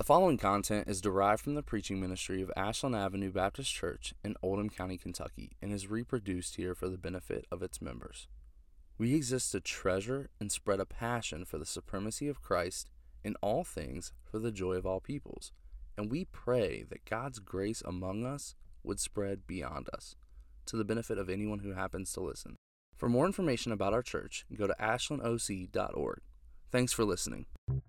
following content is derived from the preaching ministry of Ashland Avenue Baptist Church in Oldham County, Kentucky, and is reproduced here for the benefit of its members. We exist to treasure and spread a passion for the supremacy of Christ in all things for the joy of all peoples, and we pray that God's grace among us would spread beyond us, to the benefit of anyone who happens to listen. For more information about our church, go to ashlandoc.org. Thanks for listening.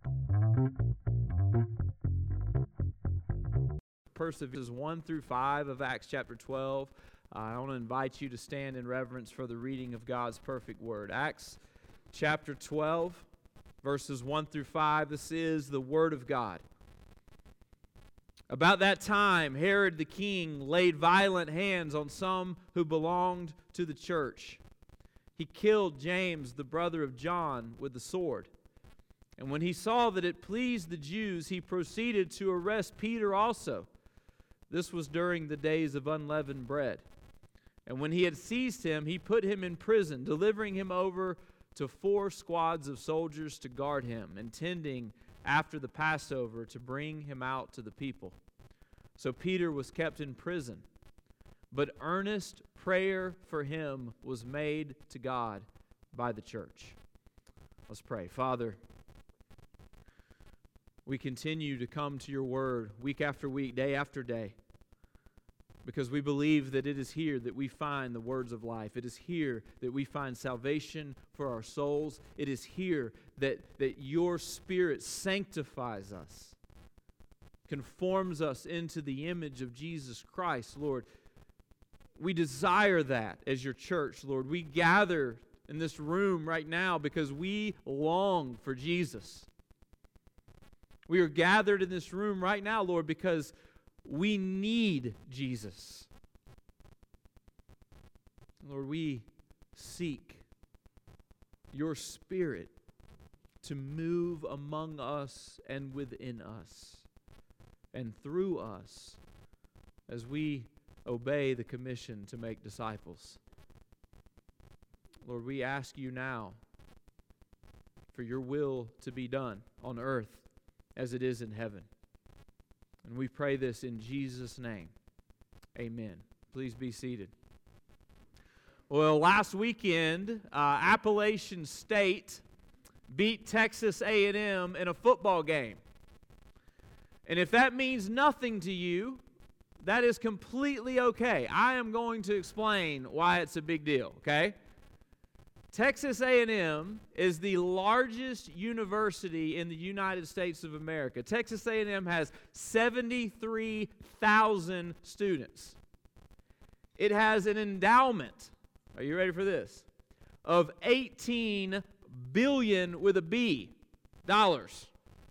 Verses 1 through 5 of Acts chapter 12. I want to invite you to stand in reverence for the reading of God's perfect word. Acts chapter 12, verses 1 through 5. This is the word of God. About that time, Herod the king laid violent hands on some who belonged to the church. He killed James, the brother of John, with the sword. And when he saw that it pleased the Jews, he proceeded to arrest Peter also. This was during the days of unleavened bread. And when he had seized him, he put him in prison, delivering him over to 4 squads of soldiers to guard him, intending after the Passover to bring him out to the people. So Peter was kept in prison, but earnest prayer for him was made to God by the church. Let's pray. Father, we continue to come to your word week after week, day after day, because we believe that it is here that we find the words of life. It is here that we find salvation for our souls. It is here that your Spirit sanctifies us, conforms us into the image of Jesus Christ, Lord. We desire that as your church, Lord. We gather in this room right now because we long for Jesus. We are gathered in this room right now, Lord, because we need Jesus. Lord, we seek your Spirit to move among us and within us and through us as we obey the commission to make disciples. Lord, we ask you now for your will to be done on earth as it is in heaven. And we pray this in Jesus' name. Amen. Please be seated. Well, last weekend, Appalachian State beat Texas A&M in a football game. And if that means nothing to you, that is completely okay. I am going to explain why it's a big deal, okay? Texas A&M is the largest university in the United States of America. Texas A&M has 73,000 students. It has an endowment, are you ready for this, of $18 billion with a B, dollars.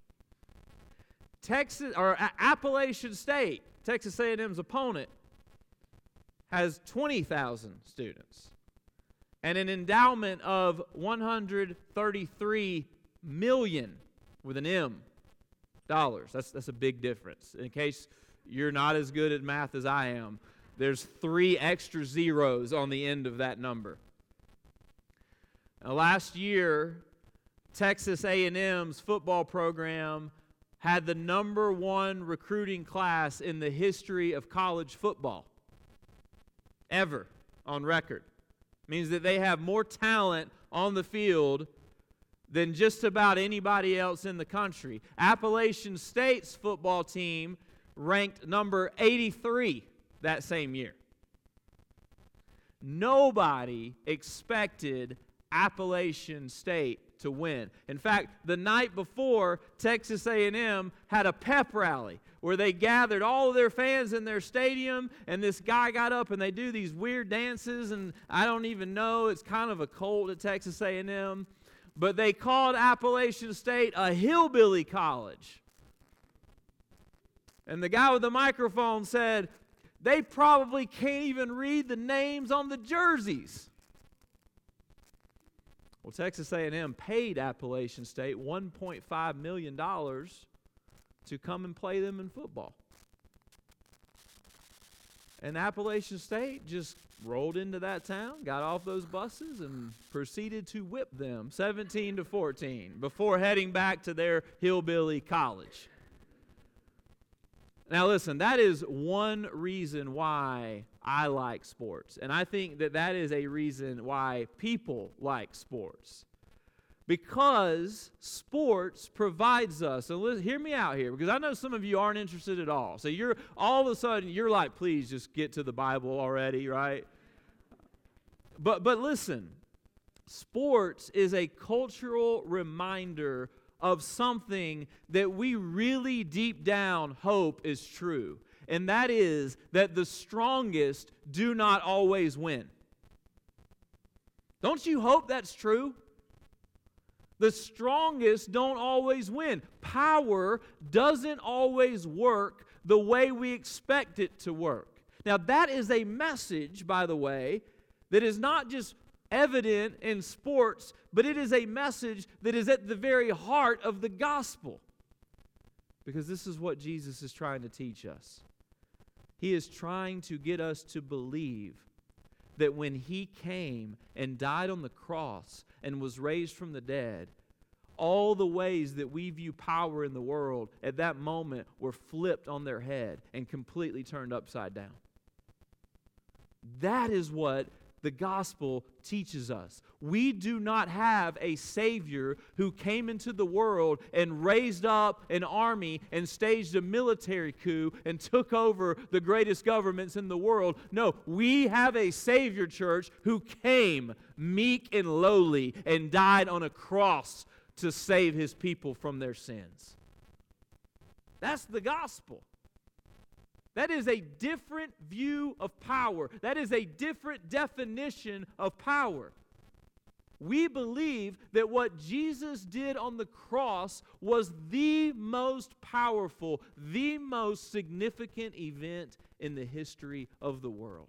Appalachian State, Texas A&M's opponent, has 20,000 students and an endowment of $133 million with an M dollars. That's a big difference. In case you're not as good at math as I am, there's 3 extra zeros on the end of that number. Now, last year, Texas A&M's football program had the number 1 recruiting class in the history of college football ever on record. Means that they have more talent on the field than just about anybody else in the country. Appalachian State's football team ranked number 83 that same year. Nobody expected Appalachian State to win. In fact, the night before, Texas A&M had a pep rally where they gathered all of their fans in their stadium, and this guy got up and they do these weird dances, and I don't even know, it's kind of a cult at Texas A&M, but they called Appalachian State a hillbilly college. And the guy with the microphone said, they probably can't even read the names on the jerseys. Well, Texas A&M paid Appalachian State $1.5 million to come and play them in football. And Appalachian State just rolled into that town, got off those buses, and proceeded to whip them 17-14 before heading back to their hillbilly college. Now listen, that is one reason why I like sports. And I think that that is a reason why people like sports. Because sports provides us, and listen, hear me out here, because I know some of you aren't interested at all. So you're all of a sudden, you're like, please just get to the Bible already, right? But listen, sports is a cultural reminder of something that we really deep down hope is true. And that is that the strongest do not always win. Don't you hope that's true? The strongest don't always win. Power doesn't always work the way we expect it to work. Now, that is a message, by the way, that is not just evident in sports, but it is a message that is at the very heart of the gospel. Because this is what Jesus is trying to teach us. He is trying to get us to believe that when He came and died on the cross and was raised from the dead, all the ways that we view power in the world at that moment were flipped on their head and completely turned upside down. That is what the gospel teaches us. We do not have a Savior who came into the world and raised up an army and staged a military coup and took over the greatest governments in the world. No, we have a Savior, church, who came meek and lowly and died on a cross to save His people from their sins. That's the gospel. That is a different view of power. That is a different definition of power. We believe that what Jesus did on the cross was the most powerful, the most significant event in the history of the world.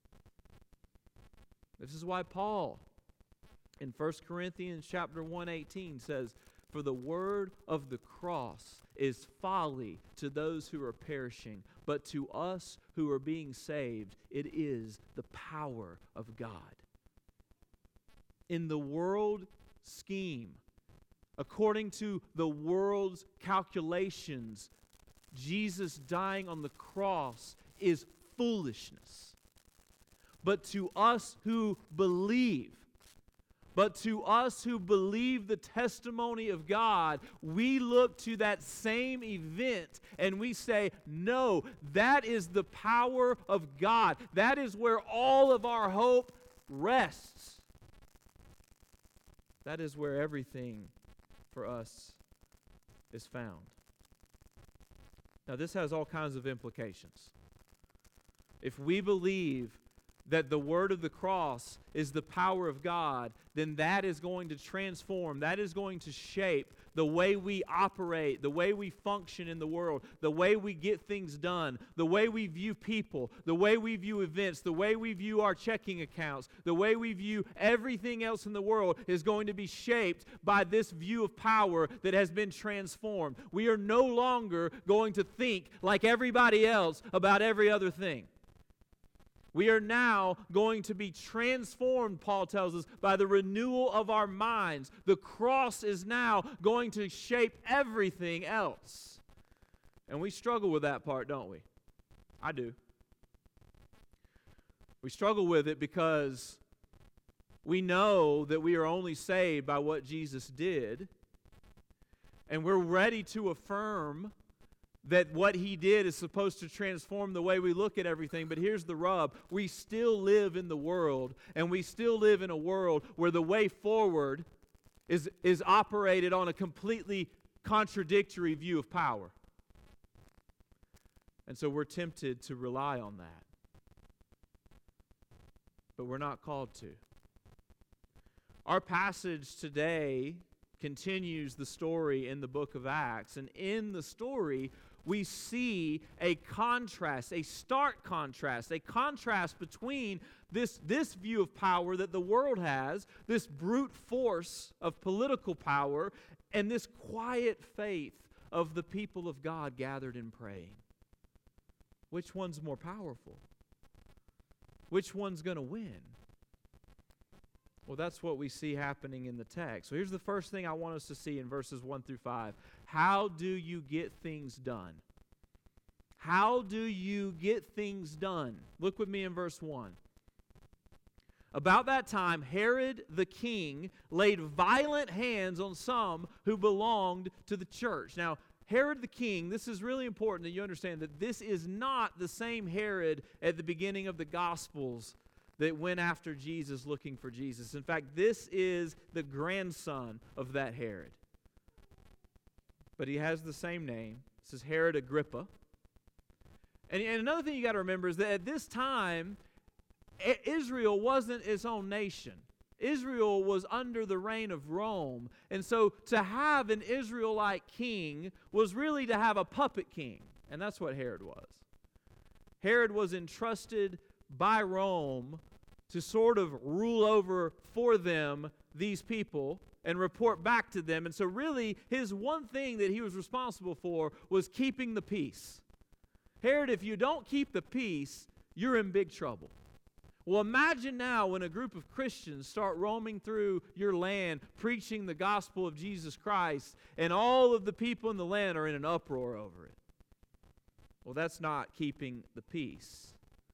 This is why Paul, in 1 Corinthians chapter 1:18 says, "For the word of the cross is folly to those who are perishing, but to us who are being saved, it is the power of God." In the world scheme, according to the world's calculations, Jesus dying on the cross is foolishness. But to us who believe, the testimony of God, we look to that same event and we say, no, that is the power of God. That is where all of our hope rests. That is where everything for us is found. Now, this has all kinds of implications. If we believe that the word of the cross is the power of God, then that is going to transform, that is going to shape the way we operate, the way we function in the world, the way we get things done, the way we view people, the way we view events, the way we view our checking accounts, the way we view everything else in the world is going to be shaped by this view of power that has been transformed. We are no longer going to think like everybody else about every other thing. We are now going to be transformed, Paul tells us, by the renewal of our minds. The cross is now going to shape everything else. And we struggle with that part, don't we? I do. We struggle with it because we know that we are only saved by what Jesus did. And we're ready to affirm that what He did is supposed to transform the way we look at everything. But here's the rub. We still live in the world, and we still live in a world where the way forward is operated on a completely contradictory view of power. And so we're tempted to rely on that. But we're not called to. Our passage today continues the story in the book of Acts. And in the story, we see a contrast, a stark contrast, a contrast between this view of power that the world has, this brute force of political power, and this quiet faith of the people of God gathered and praying. Which one's more powerful? Which one's going to win? Well, that's what we see happening in the text. So here's the first thing I want us to see in verses 1 through 5. How do you get things done? how do you get things done? Look with me in verse 1. About that time, Herod the king laid violent hands on some who belonged to the church. Now, Herod the king, this is really important that you understand that this is not the same Herod at the beginning of the Gospels that went after Jesus looking for Jesus. In fact, this is the grandson of that Herod. But he has the same name. This is Herod Agrippa. And another thing you got to remember is that at this time, Israel wasn't its own nation. Israel was under the reign of Rome. And so to have an Israelite king was really to have a puppet king. And that's what Herod was. Herod was entrusted by Rome to sort of rule over for them these people and report back to them. And so really his one thing that he was responsible for was keeping the peace. Herod, if you don't keep the peace, you're in big trouble. Well, imagine now when a group of Christians start roaming through your land, preaching the gospel of Jesus Christ, and all of the people in the land are in an uproar over it. Well, that's not keeping the peace.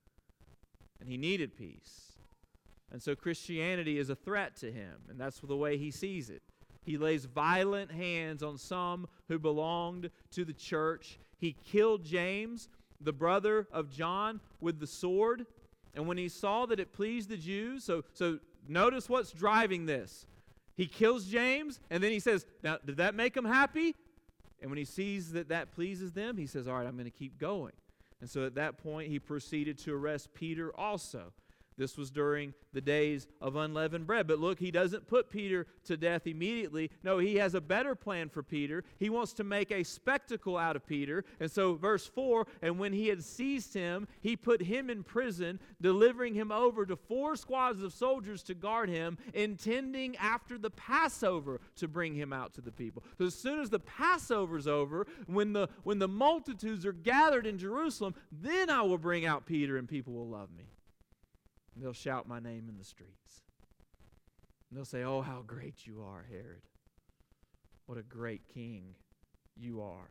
And he needed peace. And so Christianity is a threat to him, and that's the way he sees it. He lays violent hands on some who belonged to the church. He killed James, the brother of John, with the sword. And when he saw that it pleased the Jews, so notice what's driving this. He kills James, and then he says, now, did that make him happy? And when he sees that that pleases them, he says, all right, I'm going to keep going. And so at that point, he proceeded to arrest Peter also. This was during the days of unleavened bread. But look, he doesn't put Peter to death immediately. No, he has a better plan for Peter. He wants to make a spectacle out of Peter. And so verse 4, and when he had seized him, he put him in prison, delivering him over to 4 squads of soldiers to guard him, intending after the Passover to bring him out to the people. So as soon as the Passover's over, when the multitudes are gathered in Jerusalem, then I will bring out Peter and people will love me. And they'll shout my name in the streets. And they'll say, oh, how great you are, Herod. What a great king you are.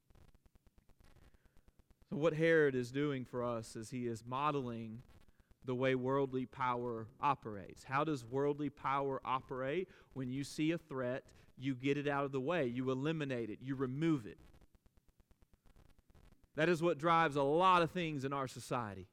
So what Herod is doing for us is he is modeling the way worldly power operates. How does worldly power operate? When you see a threat, you get it out of the way. You eliminate it. You remove it. That is what drives a lot of things in our society.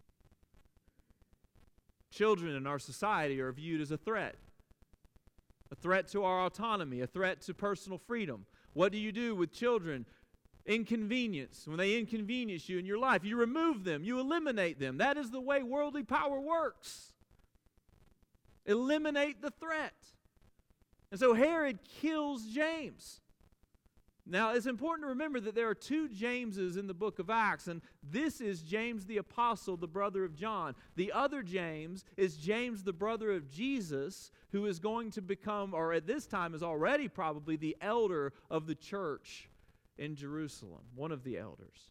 Children in our society are viewed as a threat to our autonomy, a threat to personal freedom. What do you do with children? Inconvenience. When they inconvenience you in your life, you remove them, you eliminate them. That is the way worldly power works. Eliminate the threat. And so Herod kills James. Now, it's important to remember that there are 2 Jameses in the book of Acts, and this is James the Apostle, the brother of John. The other James is James, the brother of Jesus, who is going to become, or at this time is already probably, the elder of the church in Jerusalem, one of the elders.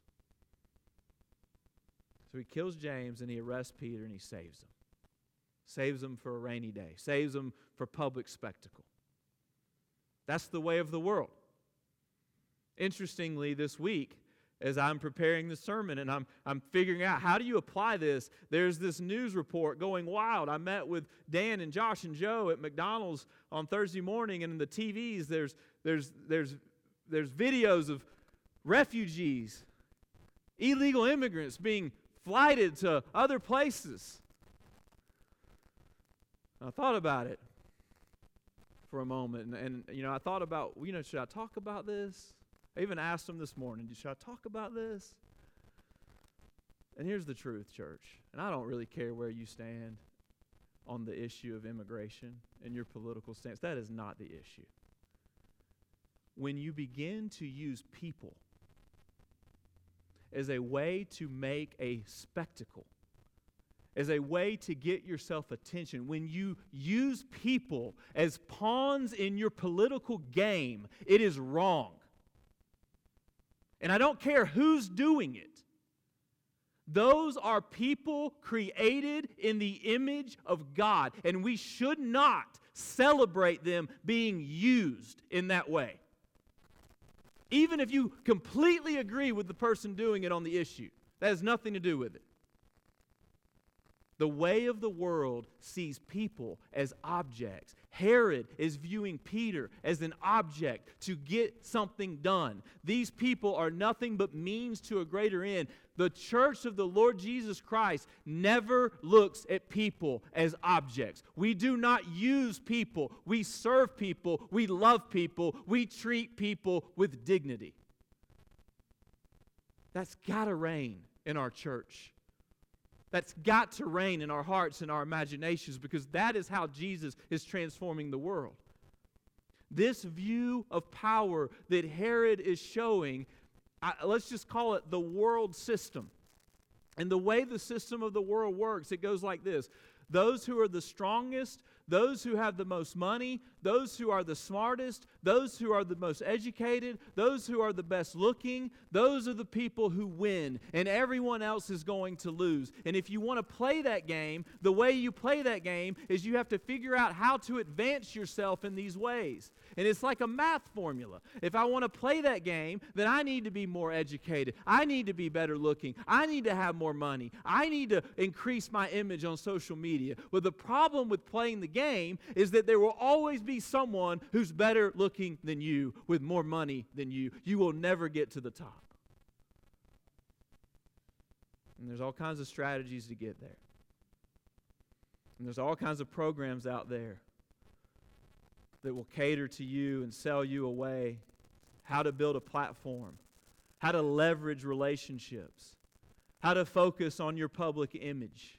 So he kills James, and he arrests Peter, and he saves him. Saves him for a rainy day. Saves him for public spectacle. That's the way of the world. Interestingly, this week, as I'm preparing the sermon and I'm figuring out how do you apply this, there's this news report going wild. I met with Dan and Josh and Joe at McDonald's on Thursday morning, and in the TVs there's videos of refugees, illegal immigrants being flighted to other places. I thought about it for a moment, and I thought about, should I talk about this? I even asked them this morning, should I talk about this? And here's the truth, church. And I don't really care where you stand on the issue of immigration and your political stance. That is not the issue. When you begin to use people as a way to make a spectacle, as a way to get yourself attention, when you use people as pawns in your political game, it is wrong. And I don't care who's doing it. Those are people created in the image of God, and we should not celebrate them being used in that way. even if you completely agree with the person doing it on the issue. That has nothing to do with it. The way of the world sees people as objects. Herod is viewing Peter as an object to get something done. These people are nothing but means to a greater end. The church of the Lord Jesus Christ never looks at people as objects. We do not use people. We serve people. We love people. We treat people with dignity. That's got to reign in our church. That's got to reign in our hearts and our imaginations, because that is how Jesus is transforming the world. This view of power that Herod is showing, let's just call it the world system. And the way the system of the world works, it goes like this. Those who are the strongest, those who have the most money, those who are the smartest, those who are the most educated, those who are the best looking, those are the people who win, and everyone else is going to lose. And if you want to play that game, the way you play that game is you have to figure out how to advance yourself in these ways. And it's like a math formula. If I want to play that game, then I need to be more educated. I need to be better looking. I need to have more money. I need to increase my image on social media. Well, the problem with playing the game is that there will always be someone who's better looking than you, with more money than you. You will never get to the top. And there's all kinds of strategies to get there. And there's all kinds of programs out there that will cater to you and sell you away how to build a platform, how to leverage relationships, how to focus on your public image.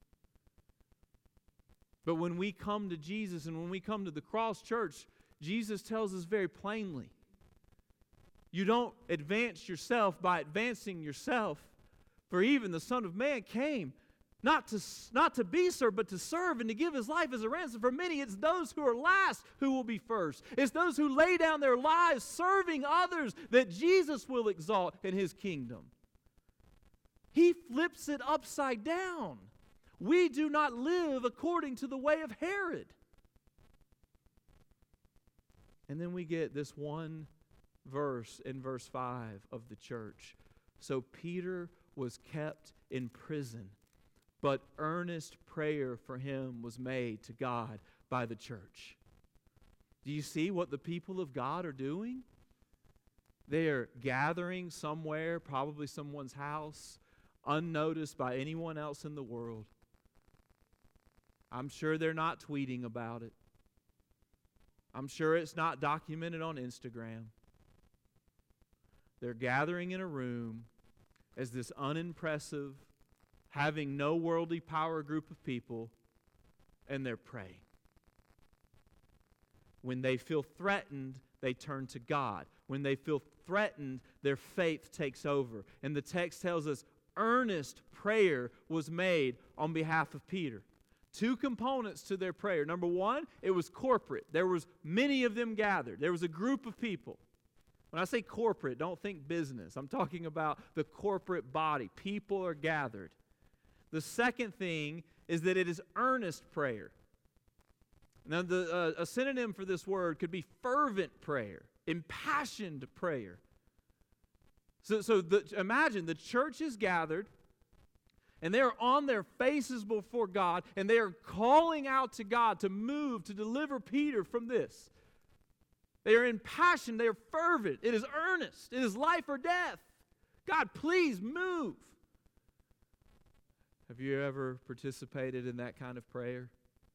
But when we come to Jesus and when we come to the cross, church, Jesus tells us very plainly, you don't advance yourself by advancing yourself, for even the Son of Man came not to be served, but to serve and to give his life as a ransom for many. It's those who are last who will be first. It's those who lay down their lives serving others that Jesus will exalt in his kingdom. He flips it upside down. We do not live according to the way of Herod. And then we get this one verse in verse 5 of the church. So Peter was kept in prison, but earnest prayer for him was made to God by the church. Do you see what the people of God are doing? They are gathering somewhere, probably someone's house, unnoticed by anyone else in the world. I'm sure they're not tweeting about it. I'm sure it's not documented on Instagram. They're gathering in a room as this unimpressive, having no worldly power group of people, and they're praying. When they feel threatened, they turn to God. When they feel threatened, their faith takes over. And the text tells us earnest prayer was made on behalf of Peter. Two components to their prayer. Number one, it was corporate. There was many of them gathered. There was a group of people. When I say corporate, don't think business. I'm talking about the corporate body. People are gathered. The second thing is that it is earnest prayer. Now, a synonym for this word could be fervent prayer, impassioned prayer. Imagine the church is gathered, and they are on their faces before God, and they are calling out to God to move, to deliver Peter from this. They are impassioned. They are fervent. It is earnest. It is life or death. God, please move. Have you ever participated in that kind of prayer?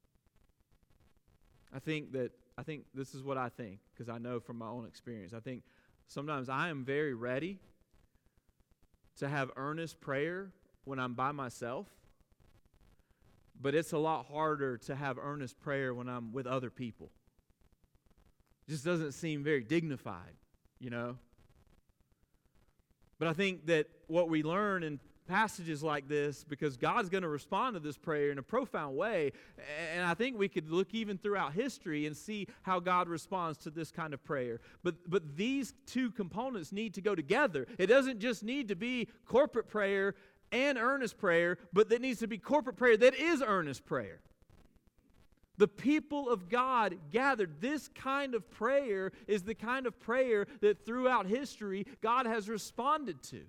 I think this is what I think, because I know from my own experience. I think sometimes I am very ready to have earnest prayer when I'm by myself, but it's a lot harder to have earnest prayer when I'm with other people. It just doesn't seem very dignified, you know? But I think that what we learn in passages like this, because God's going to respond to this prayer in a profound way, and I think we could look even throughout history and see how God responds to this kind of prayer. But these two components need to go together. It doesn't just need to be corporate prayer and earnest prayer, but there needs to be corporate prayer that is earnest prayer. The people of God gathered. This kind of prayer is the kind of prayer that throughout history God has responded to.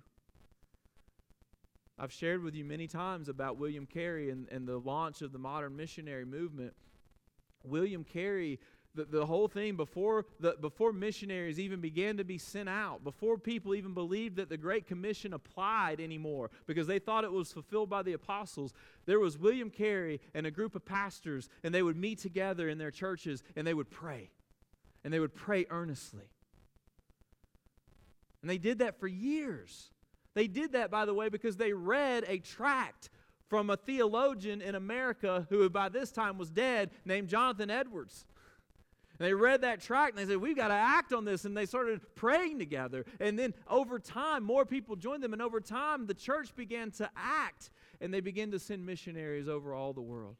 I've shared with you many times about William Carey and the launch of the modern missionary movement. William Carey, the whole thing, before missionaries even began to be sent out, before people even believed that the Great Commission applied anymore because they thought it was fulfilled by the apostles, there was William Carey and a group of pastors, and they would meet together in their churches, and they would pray. And they would pray earnestly. And they did that for years. They did that, by the way, because they read a tract from a theologian in America who by this time was dead, named Jonathan Edwards. And they read that tract and they said, we've got to act on this. And they started praying together. And then over time, more people joined them. And over time, the church began to act. And they began to send missionaries over all the world.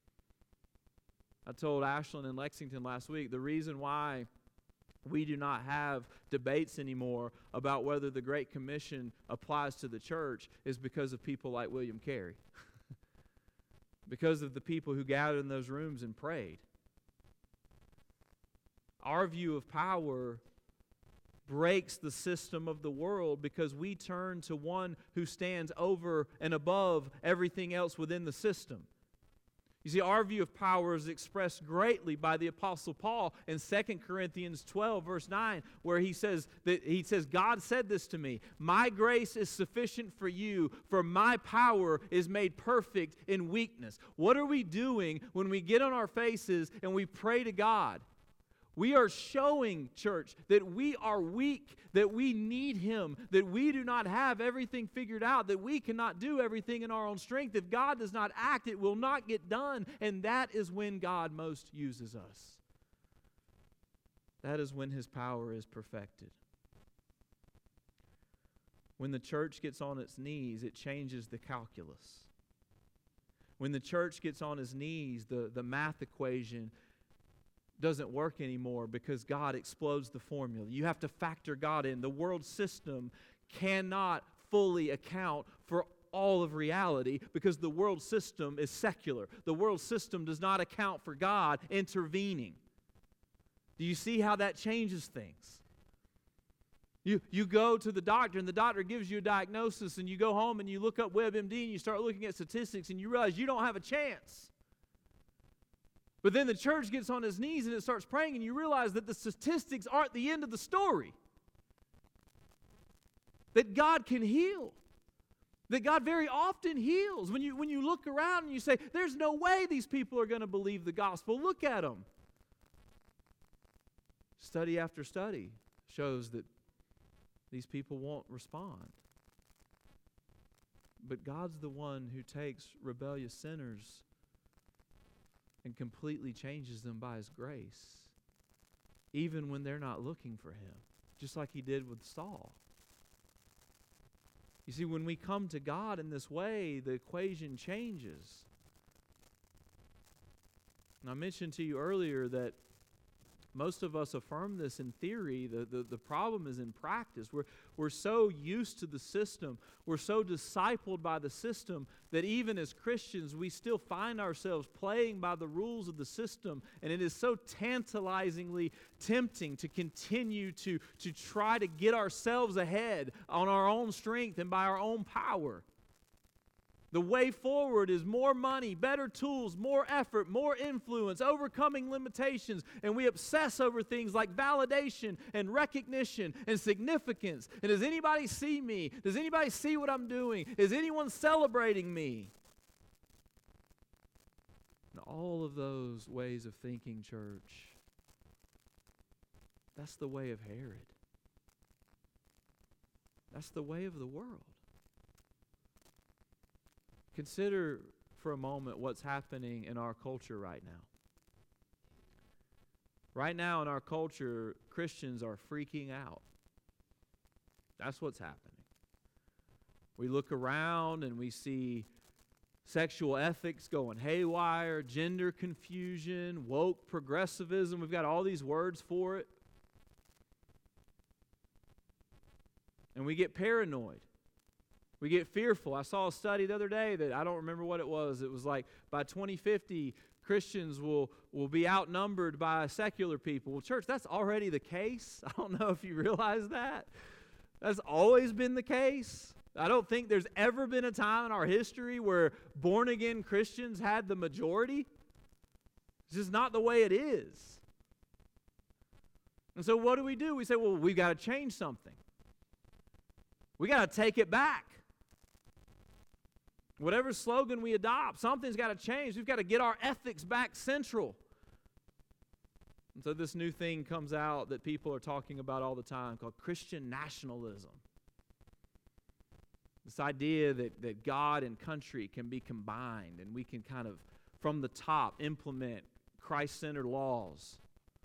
I told Ashland in Lexington last week, the reason why we do not have debates anymore about whether the Great Commission applies to the church is because of people like William Carey. Because of the people who gathered in those rooms and prayed. Our view of power breaks the system of the world because we turn to one who stands over and above everything else within the system. You see, our view of power is expressed greatly by the Apostle Paul in 2 Corinthians 12, verse 9, where he says, God said this to me, my grace is sufficient for you, for my power is made perfect in weakness. What are we doing when we get on our faces and we pray to God? We are showing, church, that we are weak, that we need Him, that we do not have everything figured out, that we cannot do everything in our own strength. If God does not act, it will not get done, and that is when God most uses us. That is when His power is perfected. When the church gets on its knees, it changes the calculus. When the church gets on its knees, the math equation doesn't work anymore because God explodes the formula. You have to factor God in. The world system cannot fully account for all of reality because the world system is secular. The world system does not account for God intervening. Do you see how that changes things? You go to the doctor and the doctor gives you a diagnosis, and you go home and you look up WebMD and you start looking at statistics and you realize you don't have a chance. But then the church gets on his knees and it starts praying, and you realize that the statistics aren't the end of the story. That God can heal. That God very often heals. When you look around and you say, there's no way these people are going to believe the gospel. Look at them. Study after study shows that these people won't respond. But God's the one who takes rebellious sinners and completely changes them by His grace, even when they're not looking for Him, just like He did with Saul. You see, when we come to God in this way, the equation changes. And I mentioned to you earlier that most of us affirm this in theory. The problem is in practice. We're so used to the system. We're so discipled by the system that even as Christians, we still find ourselves playing by the rules of the system. And it is so tantalizingly tempting to continue to try to get ourselves ahead on our own strength and by our own power. The way forward is more money, better tools, more effort, more influence, overcoming limitations, and we obsess over things like validation and recognition and significance. And does anybody see me? Does anybody see what I'm doing? Is anyone celebrating me? And all of those ways of thinking, church, that's the way of Herod. That's the way of the world. Consider for a moment what's happening in our culture right now. Right now in our culture, Christians are freaking out. That's what's happening. We look around and we see sexual ethics going haywire, gender confusion, woke progressivism. We've got all these words for it. And we get paranoid. We get fearful. I saw a study the other day that I don't remember what it was. It was like by 2050, Christians will be outnumbered by secular people. Well, church, that's already the case. I don't know if you realize that. That's always been the case. I don't think there's ever been a time in our history where born-again Christians had the majority. It's just not the way it is. And so what do? We say, well, we've got to change something. We got to take it back. Whatever slogan we adopt, something's got to change. We've got to get our ethics back central. And so this new thing comes out that people are talking about all the time called Christian nationalism. This idea that God and country can be combined and we can kind of, from the top, implement Christ-centered laws.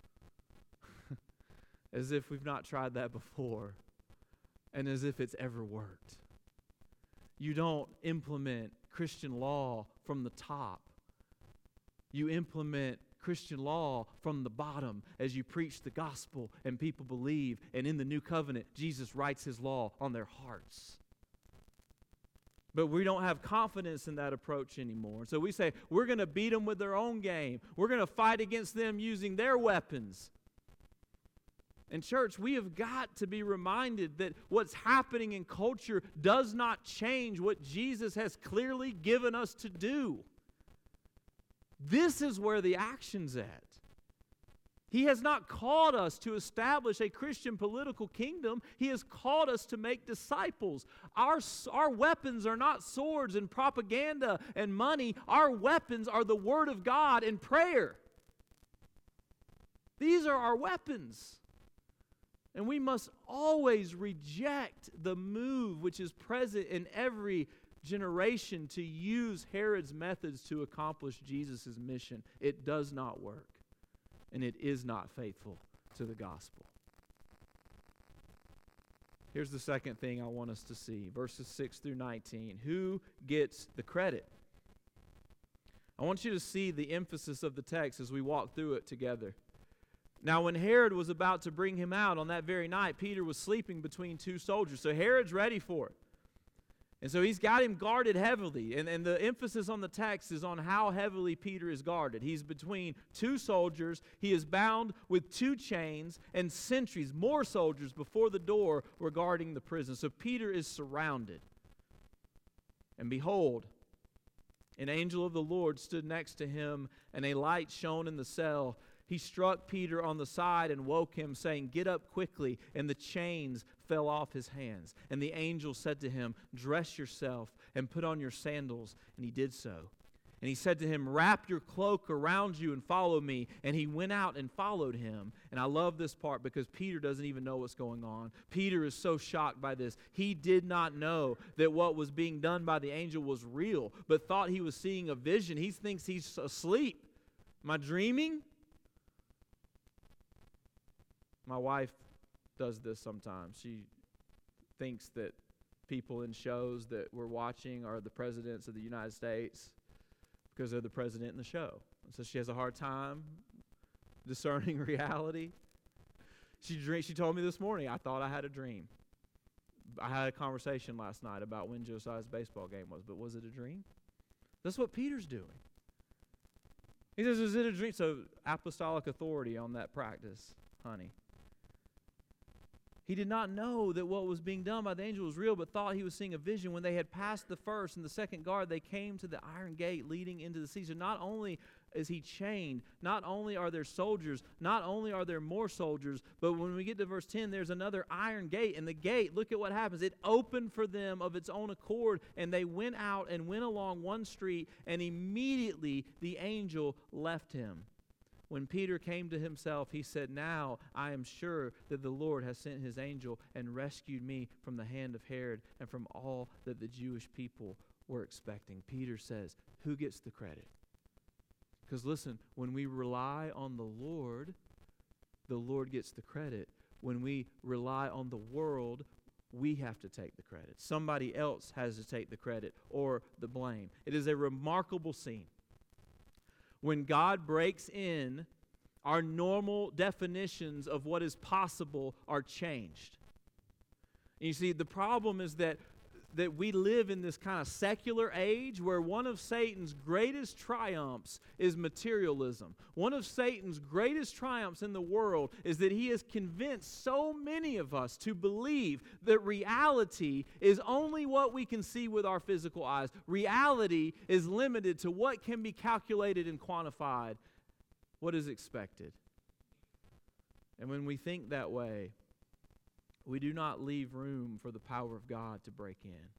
As if we've not tried that before and as if it's ever worked. You don't implement Christian law from the top. You implement Christian law from the bottom as you preach the gospel and people believe. And in the new covenant, Jesus writes his law on their hearts. But we don't have confidence in that approach anymore. So we say, we're going to beat them with their own game. We're going to fight against them using their weapons. And church, we have got to be reminded that what's happening in culture does not change what Jesus has clearly given us to do. This is where the action's at. He has not called us to establish a Christian political kingdom. He has called us to make disciples. Our weapons are not swords and propaganda and money. Our weapons are the Word of God and prayer. These are our weapons. And we must always reject the move which is present in every generation to use Herod's methods to accomplish Jesus' mission. It does not work. And it is not faithful to the gospel. Here's the second thing I want us to see. Verses 6 through 19. Who gets the credit? I want you to see the emphasis of the text as we walk through it together. Now, when Herod was about to bring him out on that very night, Peter was sleeping between two soldiers. So Herod's ready for it. And so he's got him guarded heavily. And the emphasis on the text is on how heavily Peter is guarded. He's between two soldiers. He is bound with two chains and sentries, more soldiers before the door were guarding the prison. So Peter is surrounded. And behold, an angel of the Lord stood next to him, and a light shone in the cell. He struck Peter on the side and woke him, saying, "Get up quickly." And the chains fell off his hands. And the angel said to him, "Dress yourself and put on your sandals." And he did so. And he said to him, "Wrap your cloak around you and follow me." And he went out and followed him. And I love this part because Peter doesn't even know what's going on. Peter is so shocked by this. He did not know that what was being done by the angel was real, but thought he was seeing a vision. He thinks he's asleep. Am I dreaming? My wife does this sometimes. She thinks that people in shows that we're watching are the presidents of the United States because they're the president in the show. And so she has a hard time discerning reality. She told me this morning, "I thought I had a dream." I had a conversation last night about when Josiah's baseball game was, but was it a dream? That's what Peter's doing. He says, "Is it a dream?" So apostolic authority on that practice, honey. He did not know that what was being done by the angel was real, but thought he was seeing a vision. When they had passed the first and the second guard, they came to the iron gate leading into the city. So not only is he chained, not only are there soldiers, not only are there more soldiers, but when we get to verse 10, there's another iron gate. And the gate, look at what happens. It opened for them of its own accord, and they went out and went along one street, and immediately the angel left him. When Peter came to himself, he said, "Now I am sure that the Lord has sent his angel and rescued me from the hand of Herod and from all that the Jewish people were expecting." Peter says, who gets the credit? Because listen, when we rely on the Lord gets the credit. When we rely on the world, we have to take the credit. Somebody else has to take the credit or the blame. It is a remarkable scene. When God breaks in, our normal definitions of what is possible are changed. And you see, the problem is that that we live in this kind of secular age where one of Satan's greatest triumphs is materialism. One of Satan's greatest triumphs in the world is that he has convinced so many of us to believe that reality is only what we can see with our physical eyes. Reality is limited to what can be calculated and quantified, what is expected. And when we think that way, we do not leave room for the power of God to break in.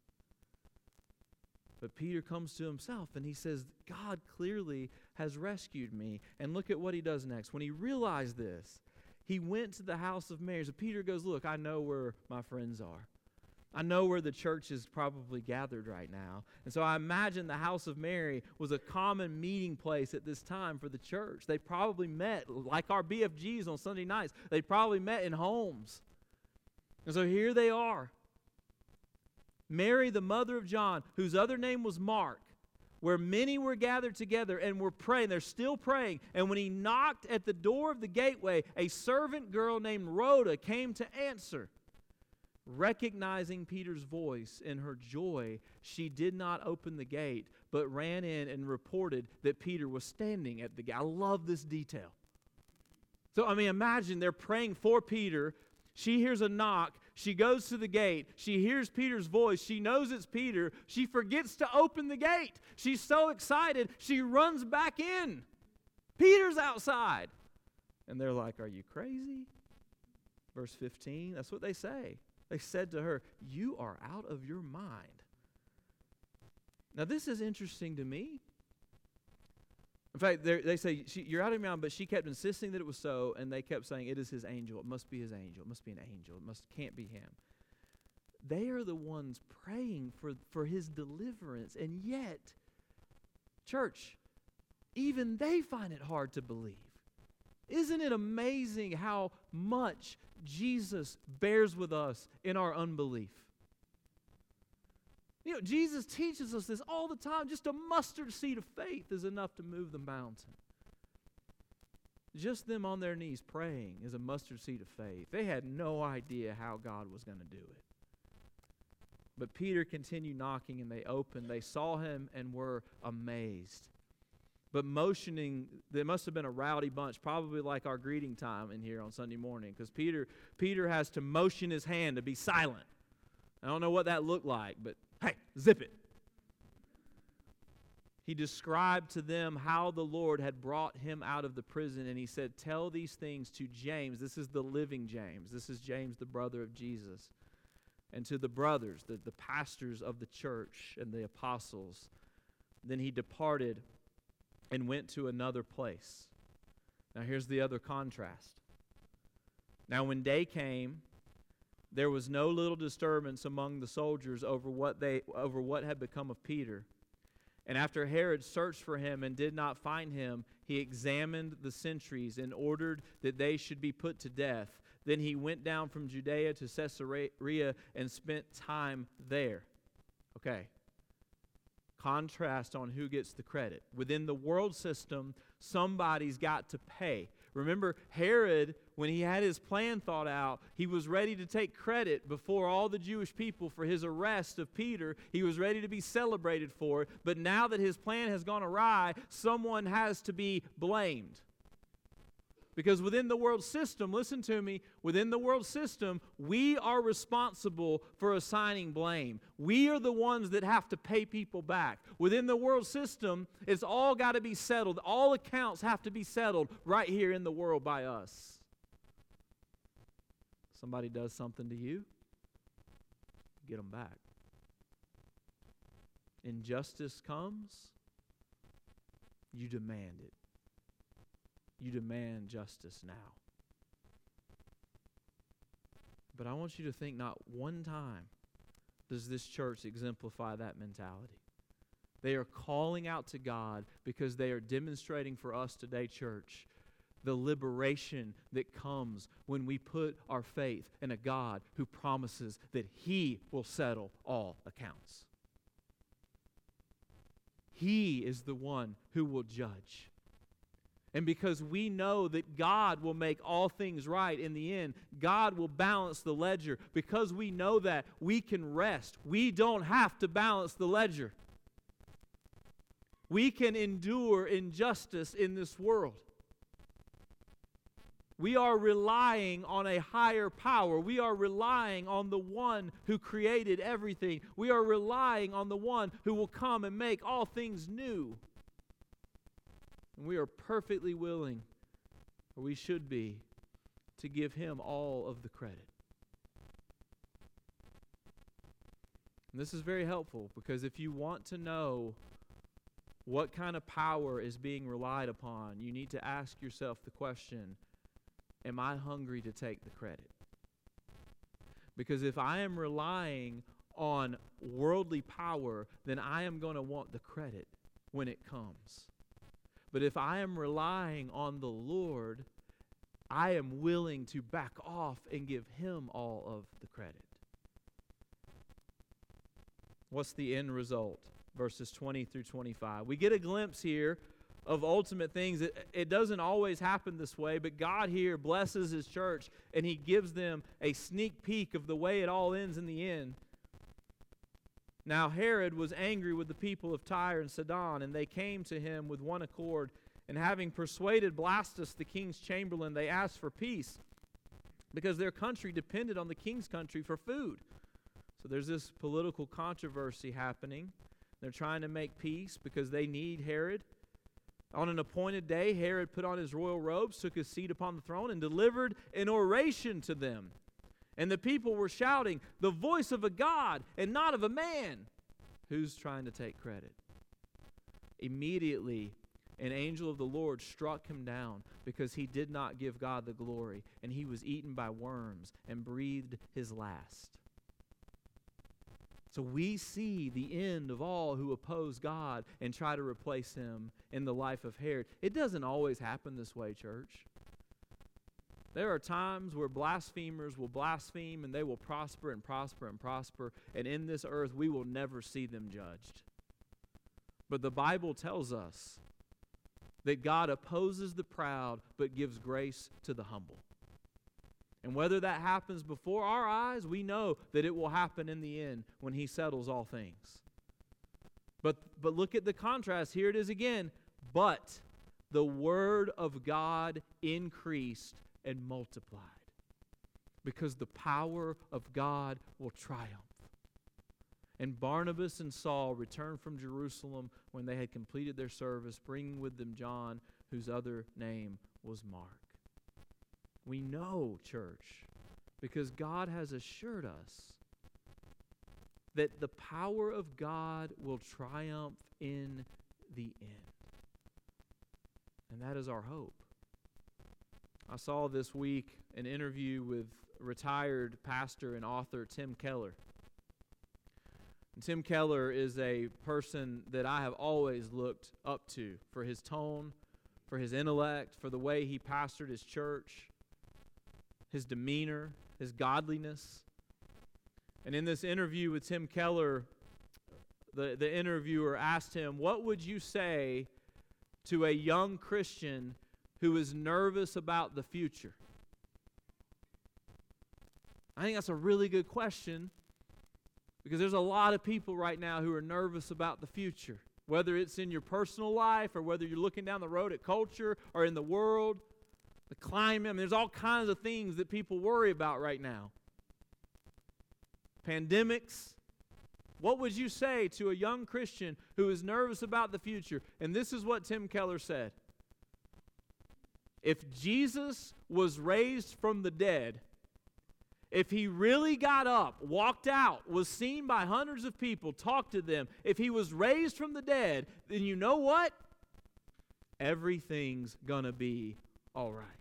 But Peter comes to himself and he says, God clearly has rescued me. And look at what he does next. When he realized this, he went to the house of Mary. So Peter goes, look, I know where my friends are. I know where the church is probably gathered right now. And so I imagine the house of Mary was a common meeting place at this time for the church. They probably met, like our BFGs on Sunday nights, they probably met in homes. And so here they are. Mary, the mother of John, whose other name was Mark, where many were gathered together and were praying. They're still praying. And when he knocked at the door of the gateway, a servant girl named Rhoda came to answer. Recognizing Peter's voice in her joy, she did not open the gate, but ran in and reported that Peter was standing at the gate. I love this detail. So, imagine they're praying for Peter. She hears a knock. She goes to the gate. She hears Peter's voice. She knows it's Peter. She forgets to open the gate. She's so excited, she runs back in. Peter's outside. And they're like, are you crazy? Verse 15, that's what they say. They said to her, you are out of your mind. Now, this is interesting to me. In fact, they say, you're out of your mind, but she kept insisting that it was so, and they kept saying, it is his angel. It must be his angel. It must be an angel. Can't be him. They are the ones praying for his deliverance, and yet, church, even they find it hard to believe. Isn't it amazing how much Jesus bears with us in our unbelief? Jesus teaches us this all the time. Just a mustard seed of faith is enough to move the mountain. Just them on their knees praying is a mustard seed of faith. They had no idea how God was going to do it. But Peter continued knocking, and they opened. They saw him and were amazed. But motioning, there must have been a rowdy bunch, probably like our greeting time in here on Sunday morning, because Peter has to motion his hand to be silent. I don't know what that looked like, but hey, zip it. He described to them how the Lord had brought him out of the prison, and he said, tell these things to James. This is the living James. This is James, the brother of Jesus. And to the brothers, the pastors of the church and the apostles. Then he departed and went to another place. Now here's the other contrast. Now when day came, there was no little disturbance among the soldiers over what had become of Peter. And after Herod searched for him and did not find him, he examined the sentries and ordered that they should be put to death. Then he went down from Judea to Caesarea and spent time there. Okay. Contrast on who gets the credit. Within the world system, somebody's got to pay. Remember, Herod, when he had his plan thought out, he was ready to take credit before all the Jewish people for his arrest of Peter. He was ready to be celebrated for it. But now that his plan has gone awry, someone has to be blamed. Because within the world system, listen to me, within the world system, we are responsible for assigning blame. We are the ones that have to pay people back. Within the world system, it's all got to be settled. All accounts have to be settled right here in the world by us. Somebody does something to you, get them back. Injustice comes, you demand it. You demand justice now. But I want you to think not one time does this church exemplify that mentality. They are calling out to God because they are demonstrating for us today, church, the liberation that comes when we put our faith in a God who promises that He will settle all accounts. He is the one who will judge. And because we know that God will make all things right in the end, God will balance the ledger. Because we know that, we can rest. We don't have to balance the ledger. We can endure injustice in this world. We are relying on a higher power. We are relying on the one who created everything. We are relying on the one who will come and make all things new. And we are perfectly willing, or we should be, to give Him all of the credit. And this is very helpful, because if you want to know what kind of power is being relied upon, you need to ask yourself the question, am I hungry to take the credit? Because if I am relying on worldly power, then I am going to want the credit when it comes. But if I am relying on the Lord, I am willing to back off and give Him all of the credit. What's the end result? Verses 20 through 25. We get a glimpse here of ultimate things. It doesn't always happen this way, but God here blesses His church, and He gives them a sneak peek of the way it all ends in the end. Now Herod was angry with the people of Tyre and Sidon, and they came to him with one accord. And having persuaded Blastus, the king's chamberlain, they asked for peace, because their country depended on the king's country for food. So there's this political controversy happening. They're trying to make peace because they need Herod. On an appointed day, Herod put on his royal robes, took his seat upon the throne, and delivered an oration to them. And the people were shouting, "The voice of a God and not of a man." Who's trying to take credit? Immediately, an angel of the Lord struck him down, because he did not give God the glory, and he was eaten by worms and breathed his last. So we see the end of all who oppose God and try to replace Him in the life of Herod. It doesn't always happen this way, church. There are times where blasphemers will blaspheme, and they will prosper and prosper and prosper, and in this earth we will never see them judged. But the Bible tells us that God opposes the proud but gives grace to the humble. And whether that happens before our eyes, we know that it will happen in the end when He settles all things. But look at the contrast. Here it is again. But the word of God increased and multiplied, because the power of God will triumph. And Barnabas and Saul returned from Jerusalem when they had completed their service, bringing with them John, whose other name was Mark. We know, church, because God has assured us that the power of God will triumph in the end. And that is our hope. I saw this week an interview with retired pastor and author Tim Keller. And Tim Keller is a person that I have always looked up to for his tone, for his intellect, for the way he pastored his church, his demeanor, his godliness. And in this interview with Tim Keller, the interviewer asked him, "What would you say to a young Christian who is nervous about the future?" I think that's a really good question, because there's a lot of people right now who are nervous about the future, whether it's in your personal life or whether you're looking down the road at culture or in the world, the climate. I mean, there's all kinds of things that people worry about right now. Pandemics. What would you say to a young Christian who is nervous about the future? And this is what Tim Keller said. If Jesus was raised from the dead, if He really got up, walked out, was seen by hundreds of people, talked to them, if He was raised from the dead, then you know what? Everything's going to be all right.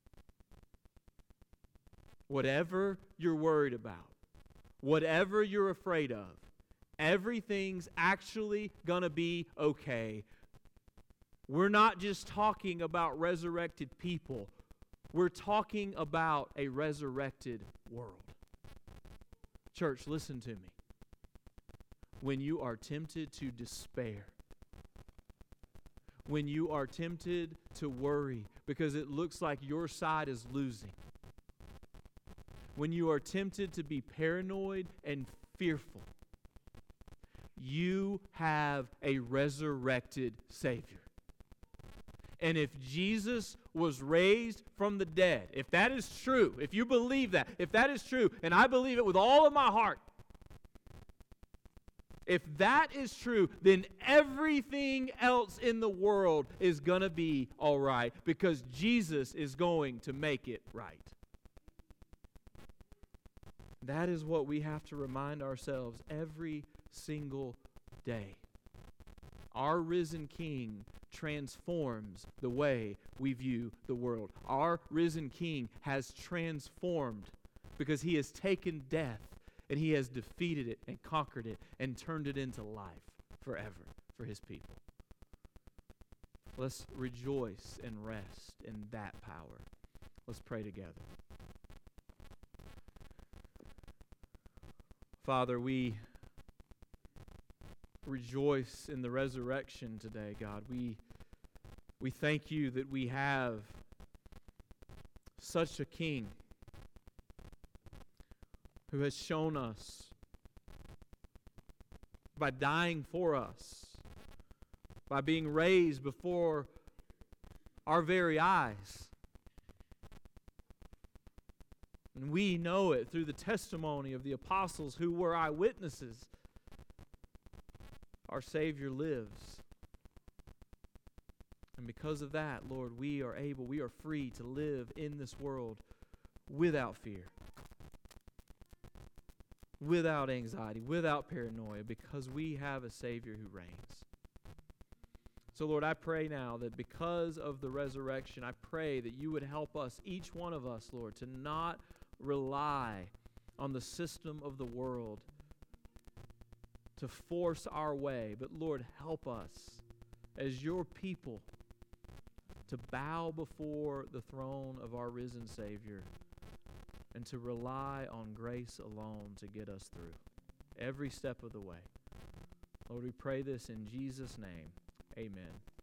Whatever you're worried about, whatever you're afraid of, everything's actually going to be okay. We're not just talking about resurrected people. We're talking about a resurrected world. Church, listen to me. When you are tempted to despair, when you are tempted to worry because it looks like your side is losing. When you are tempted to be paranoid and fearful, you have a resurrected Savior. And if Jesus was raised from the dead, if that is true, if you believe that, if that is true, and I believe it with all of my heart, if that is true, then everything else in the world is going to be all right because Jesus is going to make it right. That is what we have to remind ourselves every single day. Our risen King transforms the way we view the world. Our risen King has transformed because He has taken death and He has defeated it and conquered it and turned it into life forever for His people. Let's rejoice and rest in that power. Let's pray together. Father, we rejoice in the resurrection today, God. We thank You that we have such a King who has shown us by dying for us, by being raised before our very eyes. And we know it through the testimony of the apostles who were eyewitnesses. Our Savior lives. And because of that, Lord, we are free to live in this world without fear, without anxiety, without paranoia, because we have a Savior who reigns. So, Lord, I pray now that because of the resurrection, I pray that You would help us, each one of us, Lord, to not rely on the system of the world to force our way, but, Lord, help us as Your people to bow before the throne of our risen Savior and to rely on grace alone to get us through every step of the way. Lord, we pray this in Jesus' name. Amen.